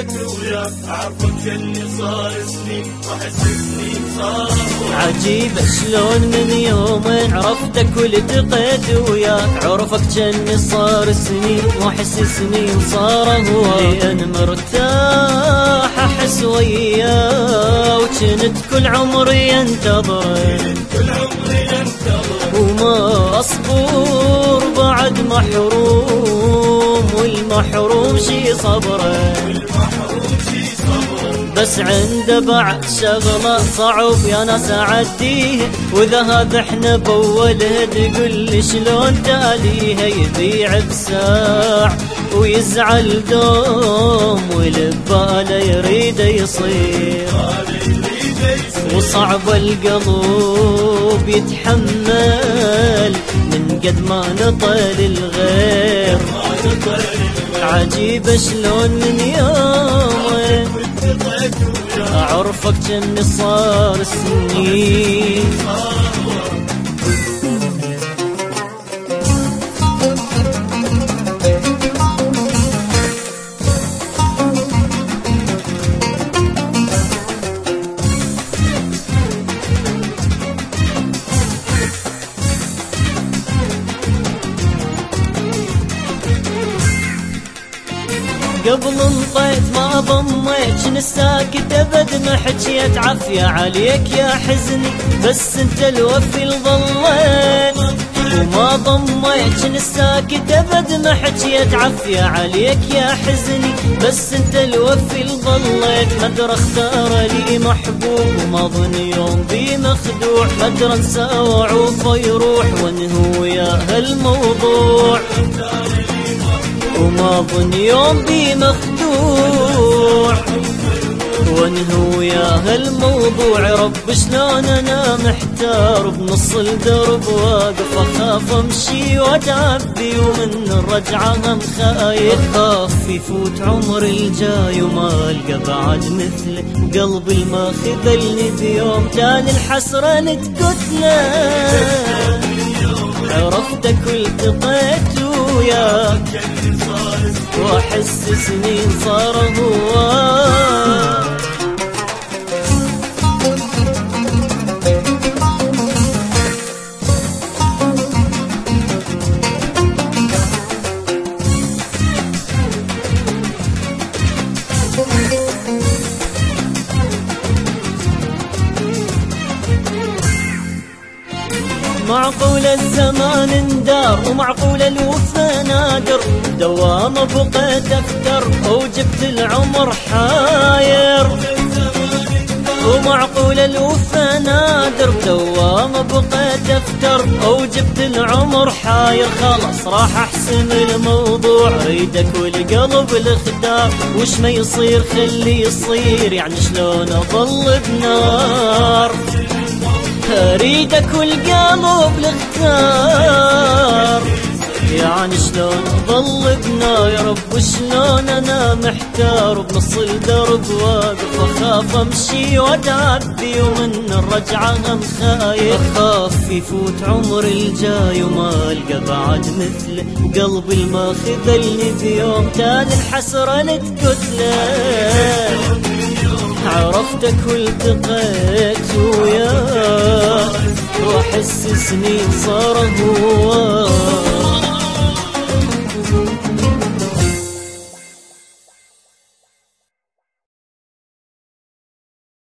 التقيت وياك اعرفك جني صار سنين واحس سنين صار عجيب شلون من يوم عرفتك والتقيت وياك عرفك جني صار سنين واحس سنين صار هواك لأن مرتاح احس وياه وجنت كل عمري انتظرك وما اصبر بعد محروم والمحروم شي صبره بس عنده بعد شغله صعب يا ناس اعديها واذا هذا احنا بوله تقول لي شلون تاليها يبيع بساع ويزعل دوم والباله يريد يصير وصعب القلب يتحمل من قد ما نطل الغير عجيب شلون من يوم أعرفك جني صار سنين قبل انطيت ما ضميت شن ساكت ابد ما حجيت عافية عليك يا حزني بس انت الوفي الظليت وما ضميت شن ساكت ابد ما حجيت عافية عليك يا حزني بس انت الوفي الظليت مدرى اختار لي محبوب وما ظن يوم بي مخدوع مدرى انسى وعوفه يروح وانهو يا هالموضوع وما ظن يوم بي مخدوع وانهو يا هالموضوع رب شلون انا محتار بنص الدرب واقف اخاف امشي واتعبي ومن الرجعه هم خايف خاف يفوت عمر الجاي وما القى بعد مثله قلبي ما خذلني بيوم تاني الحسره نتقتله عرفتك والتقيت وياك واحس سنين صار هواك معقول الزمان اندار ومعقول الوفا نادر دوام بقيت افتر وجبت العمر حاير ومعقول الوفا نادر دوام بقيت افتر وجبت العمر حاير خلاص راح احسم الموضوع ريدك والقلب الاختار وش ما يصير خلي يصير يعني شلون اظل بنار اريدك والقلب الاختار يعني شلون اظل بنا يا رب شلون انا محتار بنص الدرب واقف اخاف امشي واتعبي ومن الرجعه هم خايف اخاف يفوت عمر الجاي وما القى بعد مثله وقلبي ما خذلني بيوم تاني الحسره نتقتله عرفتك والتقيت وياك واحس سنين صار هواك